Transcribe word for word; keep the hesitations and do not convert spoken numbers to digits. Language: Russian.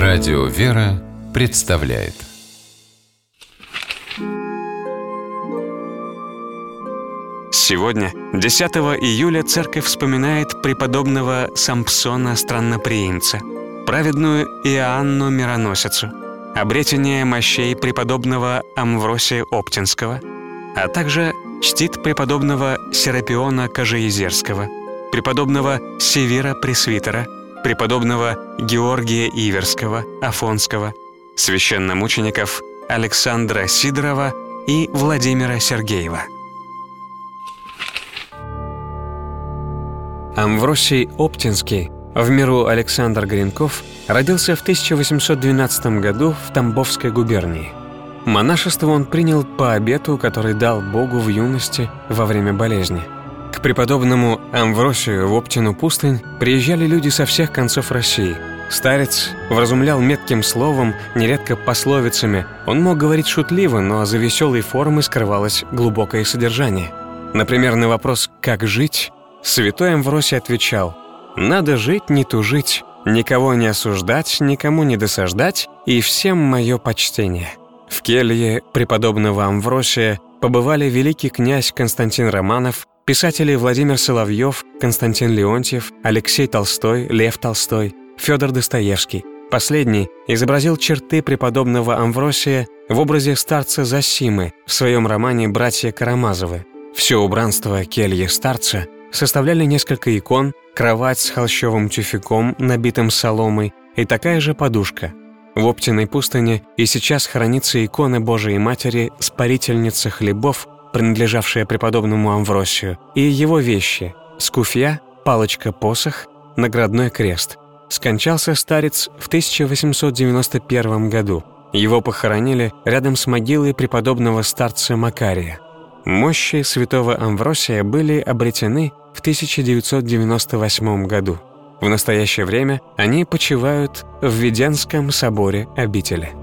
Радио «Вера» представляет. Сегодня, десятого июля, церковь вспоминает преподобного Сампсона Странноприимца, праведную Иоанну Мироносицу, обретение мощей преподобного Амвросия Оптинского, а также чтит преподобного Серапиона Кожеезерского, преподобного Севира Пресвитера, преподобного Георгия Иверского, Афонского, священномучеников Александра Сидорова и Владимира Сергеева. Амвросий Оптинский, в миру Александр Гринков, родился в тысяча восемьсот двенадцатом году в Тамбовской губернии. Монашество он принял по обету, который дал Богу в юности во время болезни. К преподобному Амвросию в Оптину пустынь приезжали люди со всех концов России. Старец вразумлял метким словом, нередко пословицами. Он мог говорить шутливо, но за веселой формой скрывалось глубокое содержание. Например, на вопрос «как жить?» святой Амвросий отвечал: «Надо жить, не тужить, никого не осуждать, никому не досаждать, и всем мое почтение». В келье преподобного Амвросия побывали великий князь Константин Романов, писатели Владимир Соловьев, Константин Леонтьев, Алексей Толстой, Лев Толстой, Федор Достоевский. Последний изобразил черты преподобного Амвросия в образе старца Зосимы в своем романе «Братья Карамазовы». Все убранство кельи старца составляли несколько икон, кровать с холщовым тюфяком, набитым соломой, и такая же подушка. В Оптиной пустыне и сейчас хранится икона Божией Матери Спарительницы хлебов, принадлежавшая преподобному Амвросию, и его вещи – скуфья, палочка-посох, наградной крест. Скончался старец в тысяча восемьсот девяносто первом году. Его похоронили рядом с могилой преподобного старца Макария. Мощи святого Амвросия были обретены в тысяча девятьсот девяносто восьмом году. В настоящее время они почивают в Веденском соборе обители.